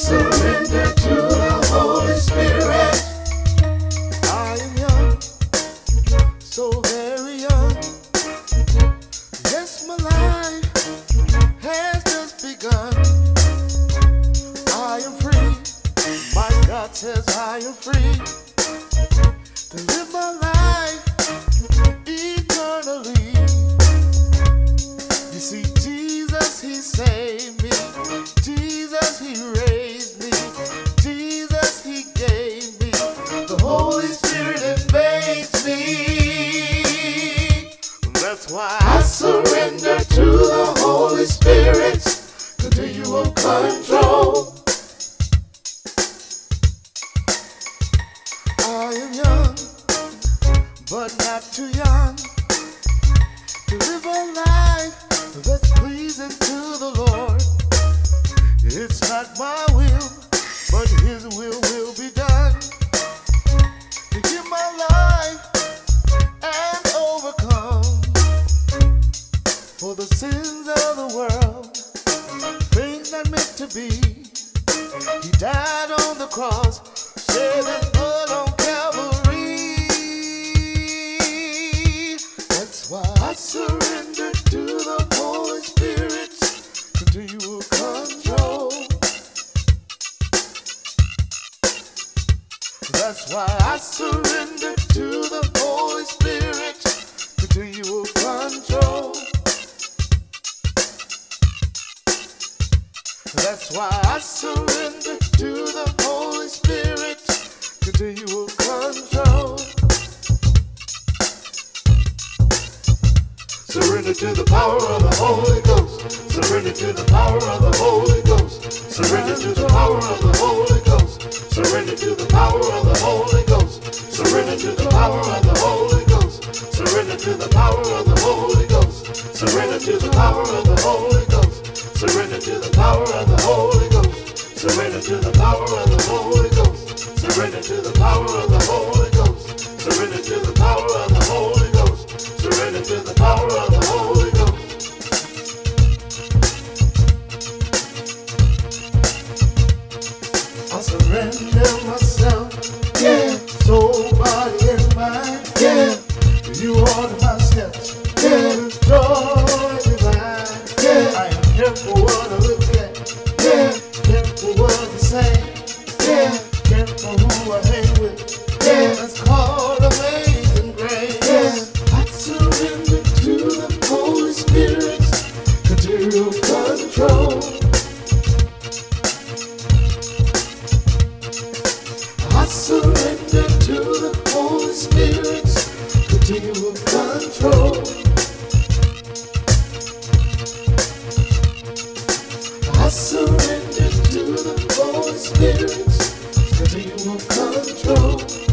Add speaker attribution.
Speaker 1: surrender to the Holy Spirit.
Speaker 2: I am young, so very young. Yes, my life has just begun. I am free. My God says I am free to live my life eternally. You see, Jesus, He saved me. Jesus, He raised me. Jesus, He gave me. The Holy Spirit invades me. That's why
Speaker 1: I surrender to the Holy Spirit's continual control.
Speaker 2: I am young, but not too young to live a life that's pleasing to the Lord. It's not my will, but His will be done. To give my life and overcome for the sins of the world, things not meant to be. He died on the cross, shed His blood on Calvary. That's why I surrender to the Holy Spirit's continual control. That's why I surrender to the Holy Spirit's continual control. That's why I surrender to the Holy Spirit's continual control.
Speaker 1: Surrender to the power of the Holy Ghost. Surrender to the power of the Holy Ghost. Surrender to the power of the Holy Ghost. Surrender to the power of the Holy Ghost. Surrender to the power of the Holy Ghost. Surrender to the power of the Holy Ghost. Surrender to the power of the Holy Ghost. Surrender to the power of the Holy Ghost. Surrender to the power of the Holy Ghost. Surrender to the power of the Holy Ghost. Surrender to the power of the Holy Ghost. Surrender to the power of the Holy Ghost.
Speaker 2: I surrender myself, yeah, soul, body, and mind, yeah. You order my steps, yeah, joy divine, yeah. I am careful what I look at, yeah, careful what I say, yeah, careful who I hang with, yeah. That's called amazing grace, yeah.
Speaker 1: I surrender to the Holy Spirit's continual control. I surrender to the Holy Spirit's continual control. I surrender to the Holy Spirit's continual control.